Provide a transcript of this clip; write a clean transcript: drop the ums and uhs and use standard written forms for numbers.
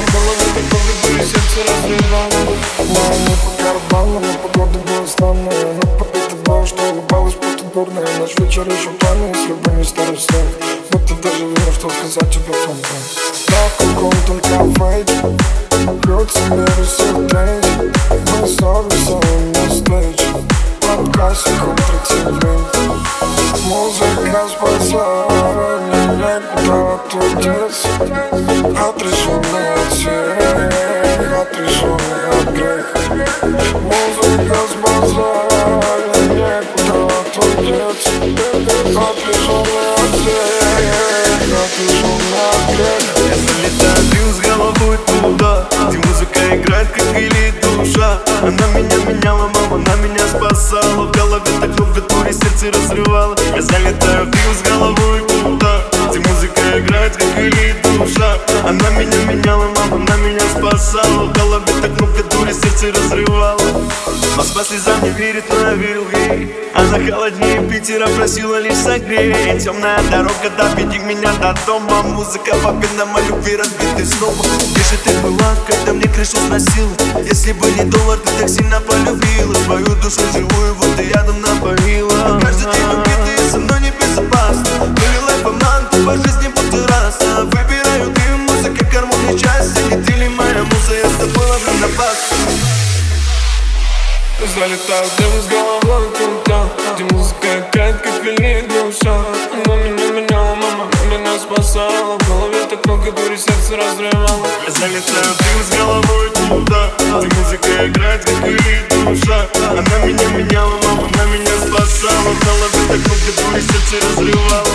В голове такого дури, сердце разрывало. Но не по карману, но погода была странная. Но попить было, что улыбалась, будто дурная. Наш вечер еще пламя, если бы не старый снег. Будто даже вижу, что сказать тебе фонтан. На каком-то кафе бьется мир всех тренч. Мы совместим на встрече под классику 30 лет. Музыка спасла меня, куда ты деться. Отрешенный от всех, отрешенный от греха. Музыка спасла меня, куда ты деться. Отрешенный от всех, отрешенный от греха. Я залетаю, бил с головой туда, где музыка играет, как велит душа. Она меня меняла, мама, она меня спасала. В голове так много дури, сердце разрывало. Я залетаю, бил с головой туда, где музыка играет, как велит душа. Она меня меняла, мама, она меня спасала. В голове так много дури, сердце разрывало. Москва слезам не верит, но я верил ей. Она холоднее Питера, просила лишь согреть. Темная дорога, доведи меня до дома. Музыка победна, о любви разбитой снова. Где же ты была, когда мне крышу сносила? Если бы не доллар, ты так сильно полюбила. Свою душу живую, вот ты рядом напоила. Каждый день убитый, со мной небезопасно. Были лайф обман, ты по жизни будто раз. Выбираю ты, музыка, гармония, счастье. Не ты ли моя муза, я с тобой ловлю на бас. Залетаю в дым с головой туда, где музыка играет, как велит душа. Она меня меняла, мама, она меня спасала. В голове так много дури, сердце разрывало. Я залетаю в дым с головой туда, где музыка играет, как велит душа. Она меня меняла, мама, она меня спасала. В голове так много дури, сердце разрывало.